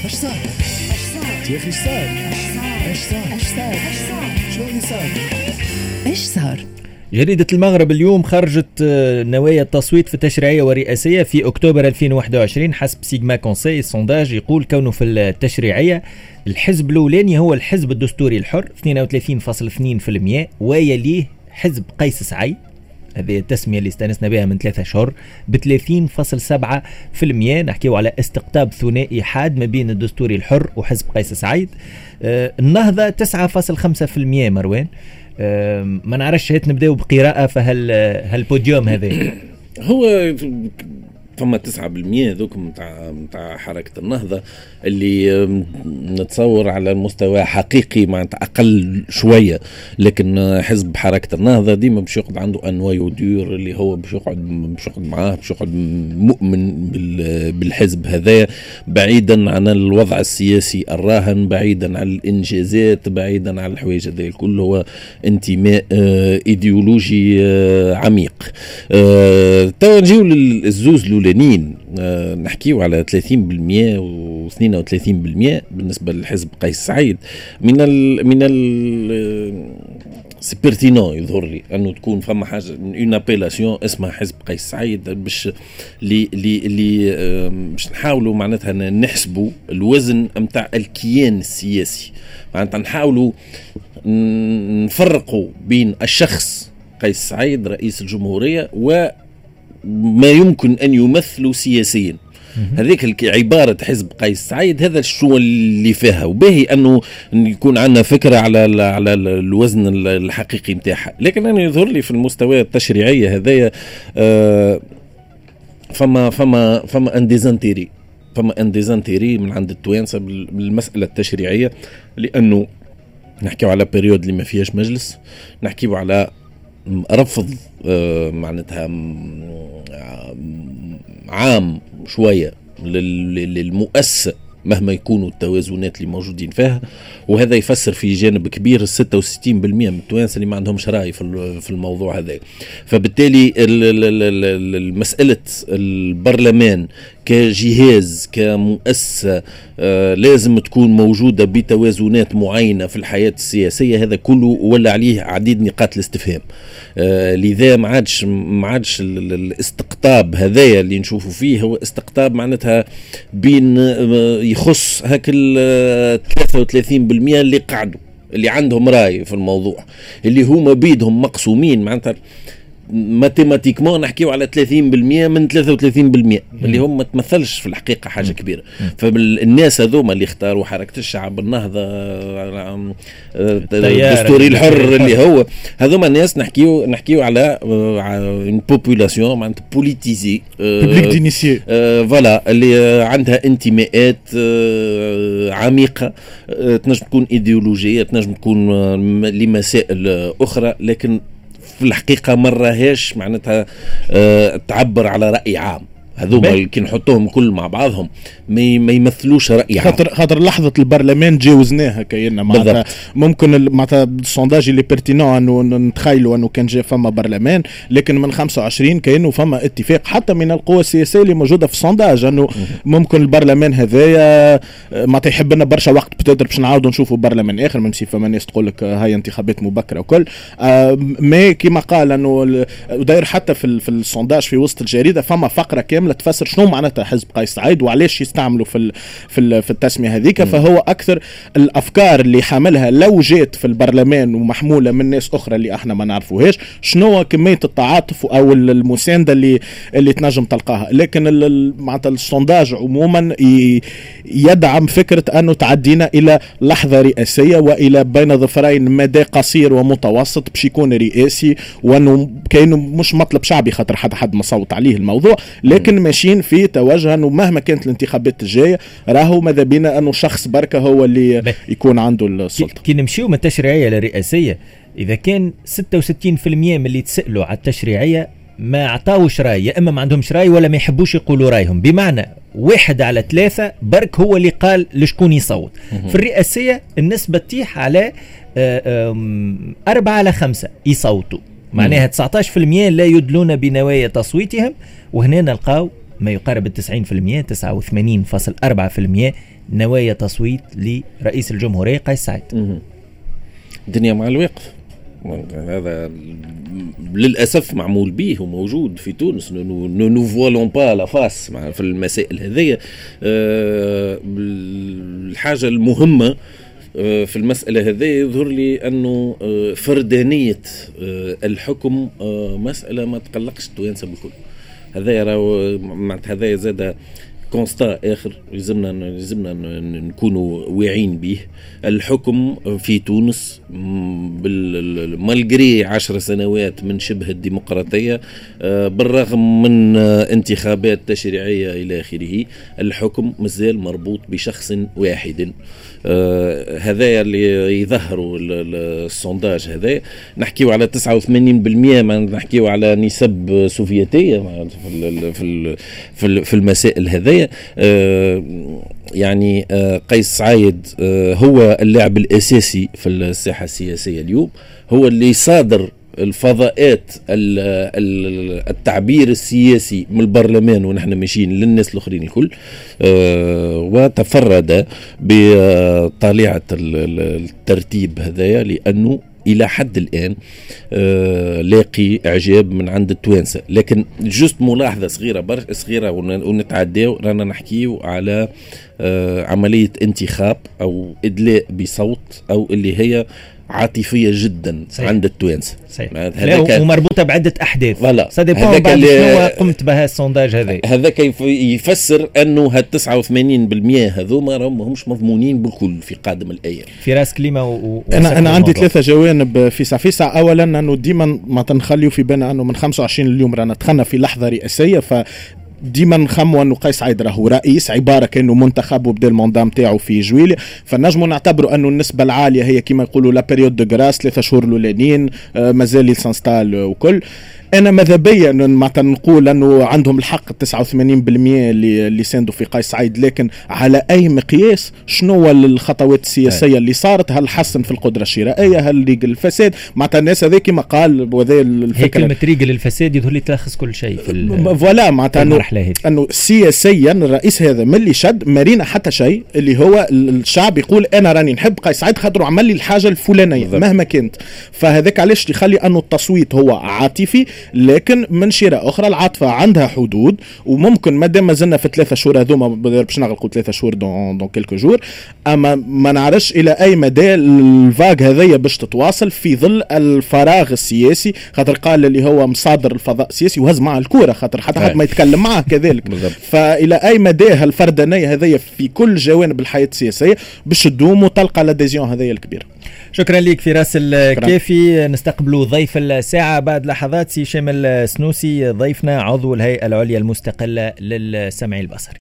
ايش صار يا اخي؟ ايش صار شو اللي صار؟ ايش صار؟ جريدة المغرب اليوم خرجت نوايا التصويت في تشريعية ورئاسية في أكتوبر 2021 حسب سيجما كونسي. السونداج يقول كونه في التشريعية الحزب الأولاني هو الحزب الدستوري الحر 32.2%، ويليه حزب قيس سعيد، هذه التسمية اللي استانسنا بها من 3 أشهر، ب 30.7%. نحكيو على استقطاب ثنائي حاد ما بين الدستوري الحر وحزب قيس سعيد. النهضة 9.5%. مروان، ما نعرفش، هات نبداو بقراءة فهالبوديوم هذا. هو ثم 9% ذوك متاع حركة النهضة اللي نتصور على المستوى حقيقي معناتها أقل شوية، لكن حزب حركة النهضة ديما باش يقعد عنده أنوايو دور اللي هو باش يقعد معاه، باش يقعد مؤمن بالحزب هذا، بعيدا عن الوضع السياسي الراهن، بعيدا عن الإنجازات، بعيدا عن الحوايج هذه الكل. هو انتماء إيديولوجي عميق. توا نجيو للزوز الأولانيين، نحكيو على 30% و 32% بالنسبة للحزب قيس سعيد. من ال سيبرتينو يظهر لي أنه تكون فما حاجة اون ابيلاسيون اسمها حزب قيس سعيد، باش باش نحاولوا معناتها نحسبوا الوزن متاع الكيان السياسي، معناتها نحاولوا نفرقوا بين الشخص قيس سعيد رئيس الجمهورية وما يمكن أن يمثلوا سياسيا. هذيك عبارة حزب قيس سعيد هذا شو اللي فيها، وباهي أنه يكون عندنا فكرة على الوزن الحقيقي متاعها. لكن أنا يظهر لي في المستوى التشريعية هذايا فما ان ديزانتيري من عند التوانسة بالمسألة التشريعية، لأنه نحكيو على بيريود اللي ما فيهاش مجلس، نحكيو على رفض معناتها عام شوية للمؤسسة مهما يكونوا التوازنات اللي موجودين فيها، وهذا يفسر في جانب كبير 66% من التوانسة اللي ما عندهمش رأي في الموضوع هذا. فبالتالي مسألة البرلمان كجهاز كمؤسسة لازم تكون موجودة بتوازنات معينة في الحياة السياسية، هذا كله ولا عليه عديد نقاط الاستفهام. لذا ما عادش الاستقطاب هذايا اللي نشوفوا فيه هو استقطاب معناتها بين يخص هاك 33% اللي قعدوا اللي عندهم رأي في الموضوع، اللي هما بيدهم مقسومين معناتها ماتيماتيكمون نحكيو على 30% من 33% اللي هم ما تمثلش في الحقيقة حاجة كبيرة. فالناس هذوما اللي اختاروا حركة الشعب النهضة الدستوري الحر اللي هو هذوما الناس نحكيو على بوبولاسيون معناتها بوليتيزي ببليك دينيسيي فوالا اللي عندها انتماءات عميقة، تنجم تكون ايديولوجية، تنجم تكون لمسائل أخرى، لكن في الحقيقة مرهاش معناتها تعبر على رأي عام. هذوما كي نحطوهم كل مع بعضهم ما يمثلوش رأي عام. خاطر لحظة البرلمان جاوزناها كأننا معناتها ممكن معناتها السونداج اللي بيرتينو انه نتخيلوا انه كان جاء فما برلمان، لكن من 25 كأنه فما اتفاق حتى من القوى السياسية اللي موجودة في السونداج انه ممكن البرلمان هذايا معناتها يحب لنا برشا وقت بتقدر باش نعاودوا نشوفوا برلمان اخر، من سي فما ناس تقول لك هاي انتخابات مبكرة وكل ما كما قال انه وداير حتى في السونداج في وسط الجريدة فما فقرة كاملة تفسر شنو معناتها حزب قيس سعيد وعلاش يستعملوا في التسمية هذيك. فهو أكثر الأفكار اللي حاملها لو جات في البرلمان ومحمولة من ناس أخرى اللي احنا ما نعرفوهاش شنو كمية التعاطف أو المساندة اللي تنجم تلقاها. لكن معناتها السونداج عموما يدعم فكرة أنه تعدينا إلى لحظة رئاسية وإلى بين ظفرين مدى قصير ومتوسط باش يكون رئاسي، وأنه كأنه مش مطلب شعبي خاطر حد ما صوت عليه الموضوع، لكن ماشيين في توجه أنه مهما كانت الانتخابات الجاية راهو ماذا بينا أنه شخص بركة هو اللي يكون عنده السلطة. كي نمشيو من التشريعية للرئاسية، إذا كان 66% من اللي تسألوا على التشريعية ما عطاوش رأي، يا إما ما عندهمش رأي ولا ما يحبوش يقولوا رأيهم، بمعنى 1 على 3 برك هو اللي قال لشكون يصوت. في الرئاسية النسبة تتيح على 4 على 5 يصوتوا، معناها 19% لا يدلون بنوايا تصويتهم، وهنا نلقاو ما يقارب 90% 89.4% نوايا تصويت لرئيس الجمهورية قيس سعيد. الدنيا مع الوقت هذا للأسف معمول به وموجود في تونس. نو فوالون با لا فاس في المسائل هذه. الحاجة المهمة في المسألة هذه يظهر لي أنه فردانية الحكم مسألة ما تقلقش التوانسة بالكل. هذا زاد كونستا آخر لازمنا نكونوا واعين به. الحكم في تونس مالجري 10 سنوات من شبه الديمقراطية، بالرغم من انتخابات تشريعية إلى آخره، الحكم مازال مربوط بشخص واحد. هذا اللي يظهروا السونداج هذا. نحكيو على 89%، ما نحكيو على نسب سوفيتية في المسائل هذه. يعني قيس سعيد هو اللاعب الأساسي في الساحة السياسية اليوم، هو اللي صادر الفضاءات التعبير السياسي من البرلمان ونحن ماشيين للناس الآخرين الكل. وتفرد بطليعة الترتيب هذايا لأنه إلى حد الآن لاقي إعجاب من عند التوانسة. لكن جست ملاحظة صغيرة ونتعداو، رانا نحكيو على عملية انتخاب أو إدلاء بصوت أو اللي هي عاطفية جدا. صحيح. عند التوانسة ومربوطة بعدة أحداث. هذاك اللي قمت بها السونداج هذاك يفسر أنه هاد 89% هذوما همش مضمونين بالكل في قادم الأيام. في راس كلمة أنا عندي 3 جوانب فيسع. أولا أنه ديما ما تنخليو في بالنا أنه من 25 اليوم رانا دخلنا في لحظة رئاسية، ديما نخموا انه قيس سعيد راهو رئيس، عباره كانه منتخب وبدا الموندام تاعو في جويلية، فنجموا نعتبروا انه النسبه العاليه هي كما يقولوا لا بيريود دو غراس 3 شهور الاولانيين، مازال يسانستال وكل. انا ماذا بيا نقول انه عندهم الحق 89% اللي ساندوا في قيس سعيد، لكن على اي مقياس؟ شنو الخطوات السياسيه اللي صارت؟ هل حسن في القدره الشرائيه؟ هل ريقل الفساد؟ معناتها الناس هذيك ما قال وذا الفكره كلمه ريقل الفساد يظهر لي تلخص كل شيء في فوالا. معناتها انه سياسيا الرئيس هذا ملي شد مارينا حتى شيء اللي هو الشعب يقول انا راني نحب قيس سعيد خاطر عمل لي الحاجه الفلانيه مهما كانت. فهذاك علاش يخلي انه التصويت هو عاطفي، لكن من شيرة أخرى العاطفة عندها حدود، وممكن ما دام زلنا في 3 شهور هذوما باش نغلقوا 3 شهور دون كيلكو جور، أما ما نعرفش إلى أي مدى الفاق هذية باش تتواصل في ظل الفراغ السياسي. خاطر قال اللي هو مصادر الفضاء السياسي وهز معه الكورة، خاطر حتى حد ما يتكلم معه كذلك. فإلى أي مدى هالفردانية هذية في كل جوانب الحياة السياسية باش تدوم وتلقى لاديزيون هذية الكبيرة. شكرا لك فراس الكافي. نستقبلوا ضيف الساعة بعد لحظات، سي شامل سنوسي ضيفنا عضو الهيئة العليا المستقلة للسمع البصري.